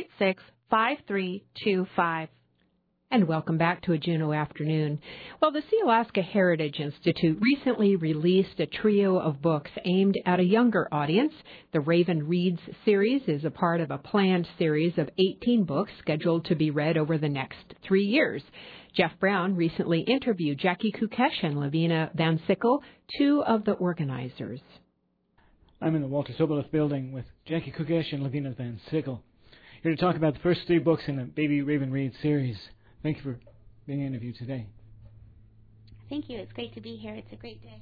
586-5325. And welcome back to a Juneau Afternoon. Well, the Sealaska Heritage Institute recently released a trio of books aimed at a younger audience. The Raven Reads series is a part of a planned series of 18 books scheduled to be read over the next 3 years. Jeff Brown recently interviewed Jackie Kukesh and Lavina Van Sickle, two of the organizers. I'm in the Walter Soboleff building with Jackie Kukesh and Lavina Van Sickle, here to talk about the first 3 books in the Baby Raven Reads series. Thank you for being interviewed today. Thank you. It's great to be here. It's a great day.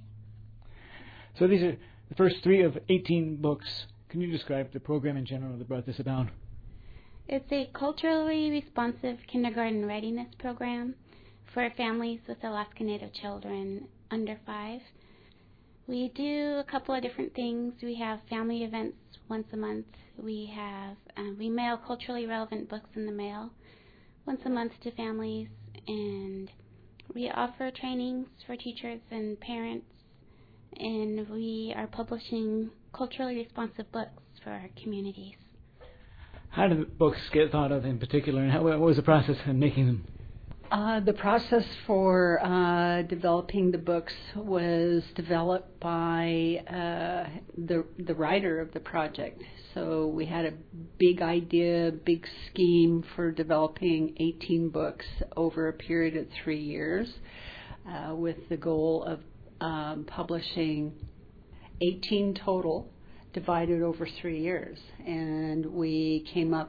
So these are the first 3 of 18 books. Can you describe the program in general that brought this about? It's a culturally responsive kindergarten readiness program for families with Alaska Native children under 5. We do a couple of different things. We have family events once a month. We mail culturally relevant books in the mail once a month to families, and we offer trainings for teachers and parents, and we are publishing culturally responsive books for our communities. How did the books get thought of in particular, and what was the process in making them? The process for developing the books was developed by the writer of the project. So we had a big idea, big scheme for developing 18 books over a period of 3 years, with the goal of publishing 18 total, divided over 3 years. And we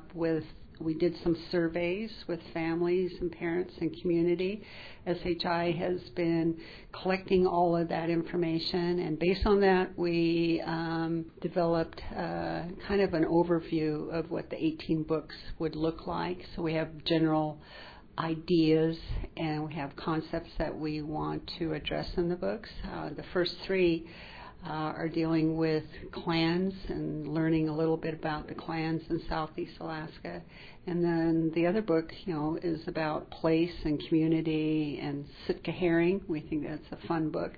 did some surveys with families and parents and community. SHI has been collecting all of that information, and based on that, we developed kind of an overview of what the 18 books would look like. So we have general ideas, and we have concepts that we want to address in the books. The first 3 are dealing with clans and learning a little bit about the clans in Southeast Alaska. And then the other book, is about place and community and Sitka herring. We think that's a fun book.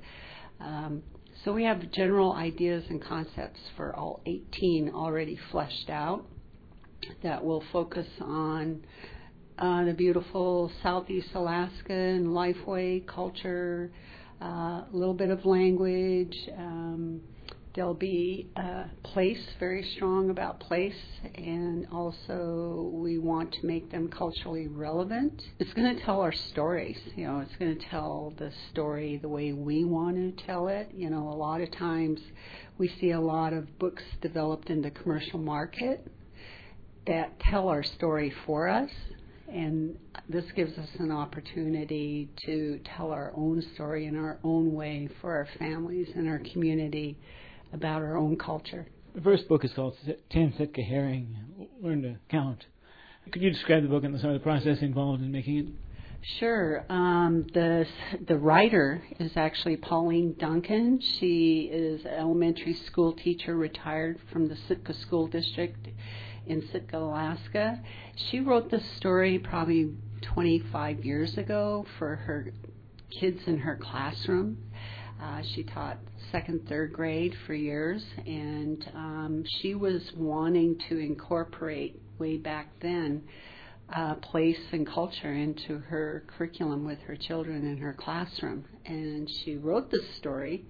So we have general ideas and concepts for all 18 already fleshed out that will focus on the beautiful Southeast Alaska and lifeway culture, a little bit of language. There'll be place, very strong about place, and also we want to make them culturally relevant. It's going to tell our stories. It's going to tell the story the way we want to tell it. A lot of times we see a lot of books developed in the commercial market that tell our story for us, and this gives us an opportunity to tell our own story in our own way for our families and our community about our own culture. The first book is called Tan Sitka Herring, Learn to Count. Could you describe the book and some of the process involved in making it? Sure. The writer is actually Pauline Duncan. She is an elementary school teacher, retired from the Sitka School District in Sitka, Alaska. She wrote this story probably 25 years ago for her kids in her classroom. She taught second, third grade for years, and she was wanting to incorporate way back then place and culture into her curriculum with her children in her classroom. And she wrote this story,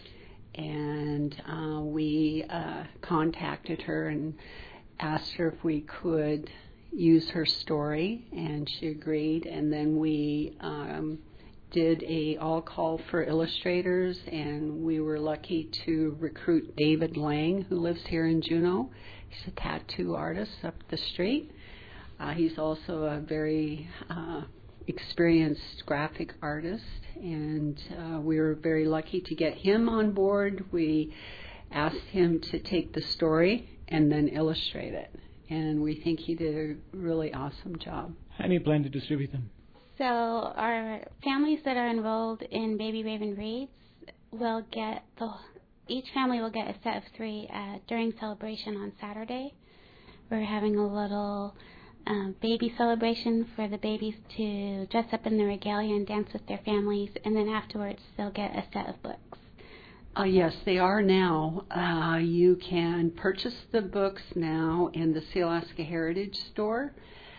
and we contacted her and asked her if we could use her story, and she agreed. And then we did a all-call for illustrators, and we were lucky to recruit David Lang, who lives here in Juneau. He's a tattoo artist up the street. He's also a very experienced graphic artist, and we were very lucky to get him on board. We asked him to take the story and then illustrate it, and we think he did a really awesome job. How do you plan to distribute them? So our families that are enrolled in Baby Raven Reads will get each family will get a set of 3 during celebration on Saturday. We're having a little baby celebration for the babies to dress up in the regalia and dance with their families, and then afterwards they'll get a set of books. Yes, they are now. You can purchase the books now in the Sealaska Heritage Store.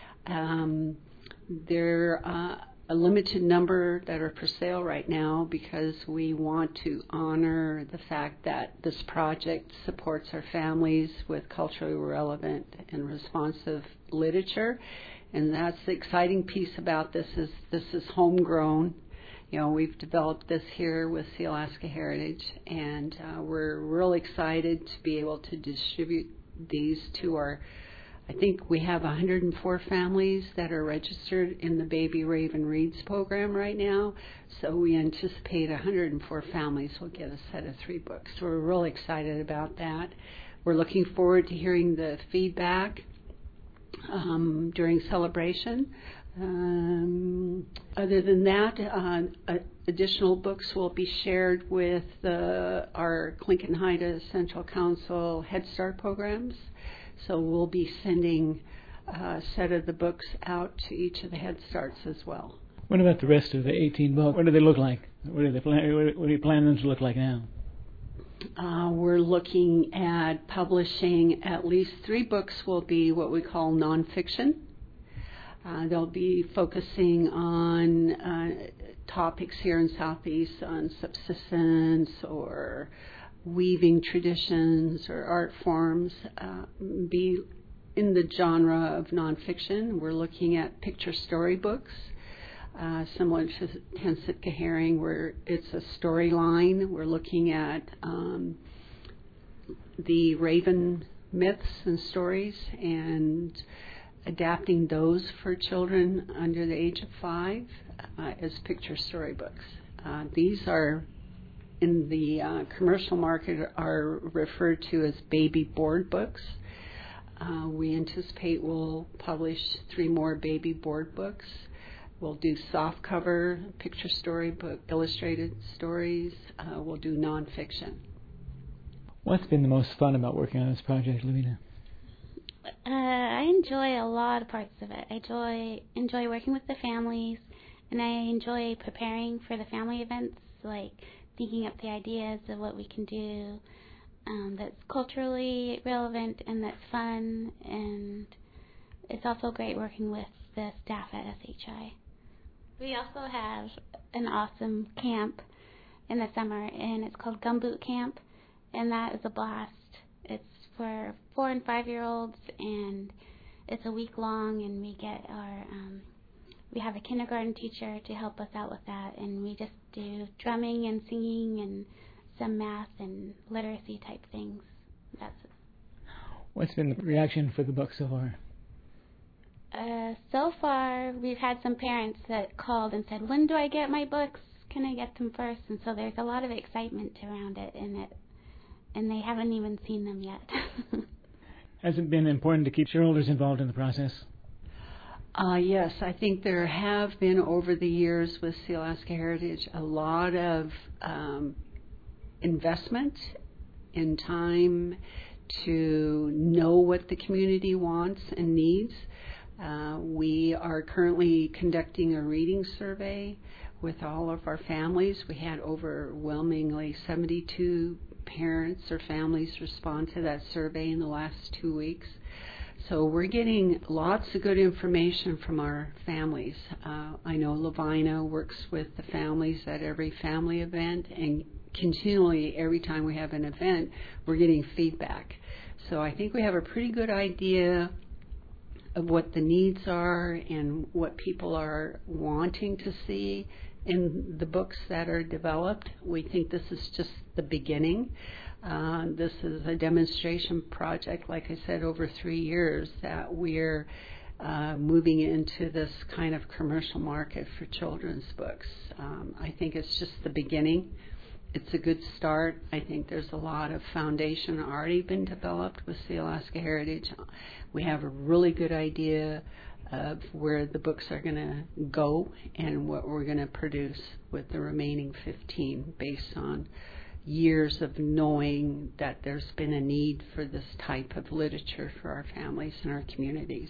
There are a limited number that are for sale right now because we want to honor the fact that this project supports our families with culturally relevant and responsive literature. And that's the exciting piece about this is homegrown. We've developed this here with Sealaska Heritage, and we're really excited to be able to distribute these to I think we have 104 families that are registered in the Baby Raven Reads program right now. So we anticipate 104 families will get a set of 3 books. So we're really excited about that. We're looking forward to hearing the feedback during celebration. Other than that, additional books will be shared with our Clinton-Haida Central Council Head Start programs. So we'll be sending a set of the books out to each of the Head Starts as well. What about the rest of the 18 books? What do they look like? What do you plan them to look like now? We're looking at publishing at least 3 books will be what we call nonfiction. They'll be focusing on topics here in Southeast on subsistence or weaving traditions or art forms, be in the genre of nonfiction. We're looking at picture storybooks, similar to Tan Sitka Herring, where it's a storyline. We're looking at the Raven myths and stories and adapting those for children under the age of 5 as picture storybooks. These are in the commercial market are referred to as baby board books. We anticipate we'll publish 3 more baby board books. We'll do soft cover, picture storybook, illustrated stories. We'll do nonfiction. What's been the most fun about working on this project, Lavina? I enjoy a lot of parts of it. I enjoy working with the families, and I enjoy preparing for the family events, like thinking up the ideas of what we can do that's culturally relevant and that's fun. And it's also great working with the staff at SHI. We also have an awesome camp in the summer, and it's called Gum Boot Camp, and that is a blast. It's for 4 and 5-year-olds, and it's a week long, and we get we have a kindergarten teacher to help us out with that, and we just do drumming and singing and some math and literacy type things. That's it. What's been the reaction for the book so far? So far, we've had some parents that called and said, "When do I get my books? Can I get them first?" And so there's a lot of excitement around it, and they haven't even seen them yet. Has it been important to keep shareholders involved in the process? Yes, I think there have been over the years with Sealaska Heritage a lot of investment in time to know what the community wants and needs. We are currently conducting a reading survey with all of our families. We had overwhelmingly 72 parents or families respond to that survey in the last 2 weeks. So we're getting lots of good information from our families. I know Lavina works with the families at every family event, and continually every time we have an event, we're getting feedback. So I think we have a pretty good idea of what the needs are and what people are wanting to see in the books that are developed. We think this is just the beginning. This is a demonstration project, like I said, over 3 years that we're moving into this kind of commercial market for children's books. I think it's just the beginning. It's a good start. I think there's a lot of foundation already been developed with Sealaska Heritage. We have a really good idea of where the books are going to go and what we're going to produce with the remaining 15 based on years of knowing that there's been a need for this type of literature for our families and our communities.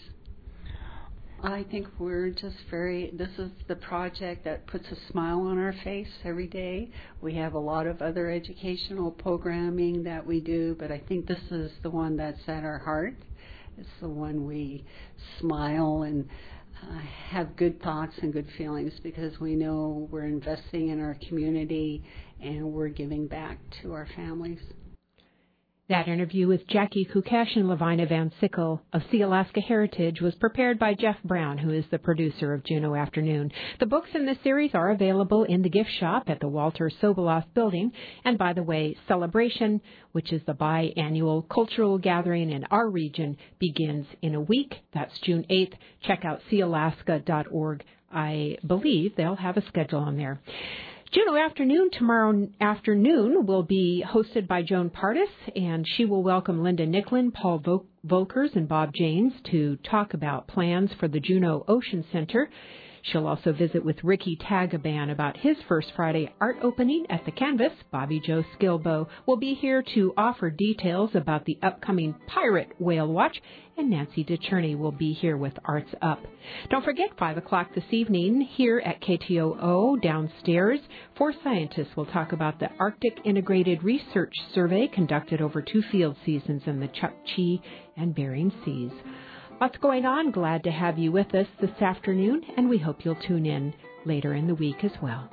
I think we're just this is the project that puts a smile on our face every day. We have a lot of other educational programming that we do, but I think this is the one that's at our heart. It's the one we smile and have good thoughts and good feelings because we know we're investing in our community and we're giving back to our families. That interview with Jackie Kukash and Lavina Van Sickle of Sealaska Heritage was prepared by Jeff Brown, who is the producer of Juneau Afternoon. The books in this series are available in the gift shop at the Walter Soboleff Building. And by the way, Celebration, which is the biannual cultural gathering in our region, begins in a week. That's June 8th. Check out sealaska.org. I believe they'll have a schedule on there. Juneau Afternoon tomorrow afternoon will be hosted by Joan Pardis, and she will welcome Linda Nicklin, Paul Volkers, and Bob Janes to talk about plans for the Juneau Ocean Center. She'll also visit with Ricky Tagaban about his first Friday art opening at the Canvas. Bobby Joe Skilbo will be here to offer details about the upcoming Pirate Whale Watch, and Nancy DeCherney will be here with Arts Up. Don't forget, 5 o'clock this evening here at KTOO downstairs, 4 scientists will talk about the Arctic Integrated Research Survey conducted over 2 field seasons in the Chukchi and Bering Seas. Lots going on. Glad to have you with us this afternoon, and we hope you'll tune in later in the week as well.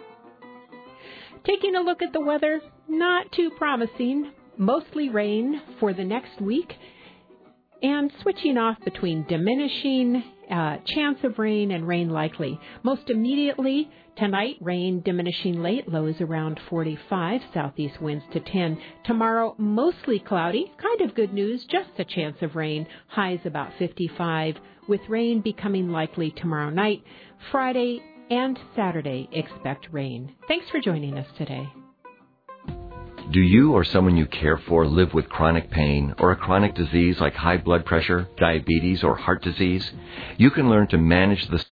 Taking a look at the weather, not too promising. Mostly rain for the next week, and switching off between diminishing chance of rain and rain likely. Most immediately, tonight, rain diminishing late, lows around 45, southeast winds to 10. Tomorrow, mostly cloudy, kind of good news, just a chance of rain, highs about 55, with rain becoming likely tomorrow night. Friday and Saturday, expect rain. Thanks for joining us today. Do you or someone you care for live with chronic pain or a chronic disease like high blood pressure, diabetes, or heart disease? You can learn to manage the